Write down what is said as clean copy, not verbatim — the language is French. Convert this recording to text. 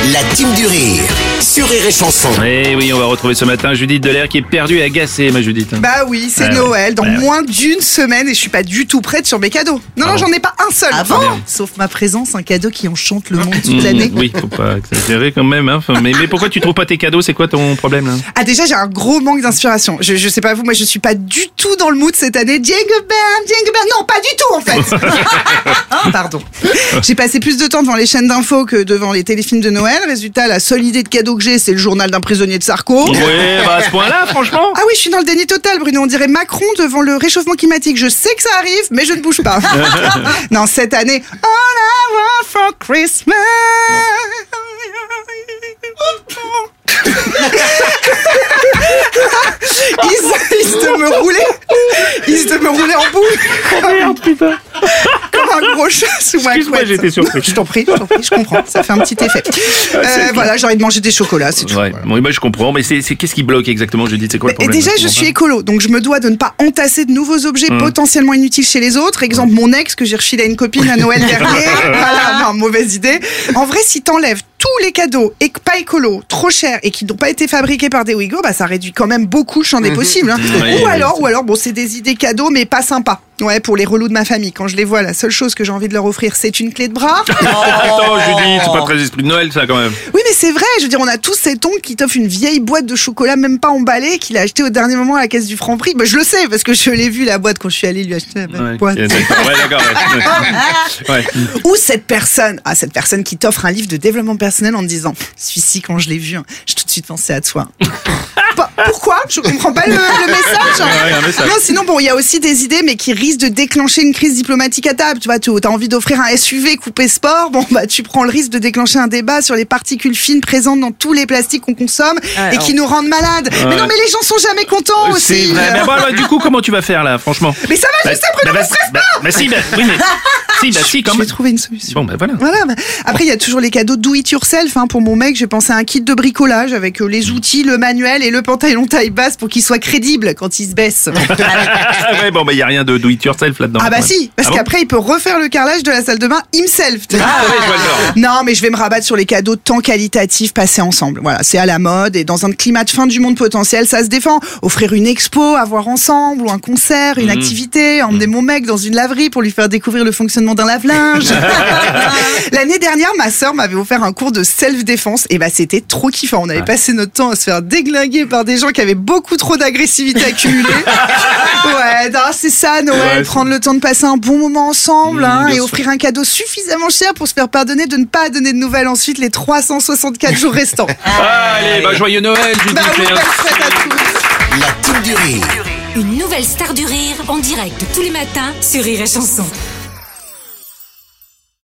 La team du rire sur Rire et Chanson. Et oui, on va retrouver ce matin Judith Delair qui est perdue et agacée, ma Judith. Bah oui, c'est Noël, dans moins d'une semaine et je suis pas du tout prête sur mes cadeaux. Non, j'en ai pas un seul. Sauf ma présence, un cadeau qui enchante le monde toute l'année. Oui, faut pas exagérer quand même. Hein. Enfin, mais pourquoi tu trouves pas tes cadeaux? C'est quoi ton problème là? Ah déjà, j'ai un gros manque d'inspiration. Je sais pas vous, moi je suis pas du tout dans le mood cette année. Jingle bell, non, pas du tout en fait. Pardon. J'ai passé plus de temps devant les chaînes d'infos que devant les téléfilms de Noël. Résultat, la seule idée de cadeau que j'ai, c'est le journal d'un prisonnier de Sarko. Ouais, bah à ce point-là, franchement. Ah oui, je suis dans le déni total, Bruno. On dirait Macron devant le réchauffement climatique. Je sais que ça arrive, mais je ne bouge pas. Non, cette année, all I want for Christmas. Ils se me roulaient en boule. Merde, putain. Comme un gros chat sous ma Excuse-moi, couette. j'étais surpris. Je t'en prie, je comprends. Ça fait un petit effet. Voilà, j'ai envie de manger des chocolats, c'est tout. Ouais, oui, bah, je comprends, mais c'est qu'est-ce qui bloque exactement, Judith? C'est quoi le Et problème? déjà, je suis écolo, donc je me dois de ne pas entasser de nouveaux objets potentiellement inutiles chez les autres. Exemple, mon ex que j'ai refilé à une copine à Noël dernier. Voilà, non, mauvaise idée. En vrai, si t'enlèves tous les cadeaux et pas écolo, trop chers et qui n'ont pas été fabriqués par des Ouïghours, bah ça réduit quand même beaucoup le champ des possibles. Hein. Ou alors, bon, c'est des idées cadeaux, mais pas sympas. Ouais, pour les relous de ma famille. Quand je les vois, la seule chose que j'ai envie de leur offrir, c'est une clé de bras. Attends, Judith, c'est pas très esprit de Noël, ça, quand même. Oui, mais c'est vrai. Je veux dire, on a tous cet oncle qui t'offre une vieille boîte de chocolat, même pas emballée, qu'il a acheté au dernier moment à la caisse du Franprix. Bah, je le sais, parce que je l'ai vu, la boîte, quand je suis allée lui acheter la boîte. Ouais, d'accord. Ouais. Ou cette personne qui t'offre un livre de développement personnel en te disant, celui-ci, quand je l'ai vu, j'ai tout de suite pensé à toi. Pourquoi? Je comprends pas le message. Ouais, un message. Non, sinon, bon, il y a aussi des idées, mais qui risquent de déclencher une crise diplomatique à table. Tu vois, t'as envie d'offrir un SUV coupé sport. Bon, bah, tu prends le risque de déclencher un débat sur les particules fines présentes dans tous les plastiques qu'on consomme et qui nous rendent malades. Mais non, mais les gens sont jamais contents aussi. C'est vrai. Mais bon, du coup, comment tu vas faire là, franchement? Mais ça va, je sais, Bruno, ne stresse pas. Si, quand Je même. vais trouver une solution. Bon, bah voilà. Voilà. Après, il y a toujours les cadeaux do it yourself. Hein. Pour mon mec, j'ai pensé à un kit de bricolage avec les outils, le manuel et le pantalon taille basse pour qu'il soit crédible quand il se baisse. Ouais, bon, bah, y a rien de do it yourself là-dedans. Ah bah si, parce qu'après il peut refaire le carrelage de la salle de bain himself. Ah ouais, je vois le genre. Non, mais je vais me rabattre sur les cadeaux tant qualitatifs passés ensemble. Voilà, c'est à la mode et dans un climat de fin du monde potentiel, ça se défend. Offrir une expo, à voir ensemble ou un concert, une activité, emmener mon mec dans une laverie pour lui faire découvrir le fonctionnement d'un lave-linge. L'année dernière, ma sœur m'avait offert un cours de self-défense et bah c'était trop kiffant. On avait passé notre temps à se faire déglinguer par des gens qui avaient beaucoup trop d'agressivité accumulée. Ouais, non, c'est ça Noël, prendre le temps de passer un bon moment ensemble et offrir un cadeau suffisamment cher pour se faire pardonner de ne pas donner de nouvelles ensuite les 364 jours restants. Allez, bah joyeux Noël, Judith. Bah oui, belle fête à tous. La team du rire. Une nouvelle star du rire en direct tous les matins sur Rire et Chanson.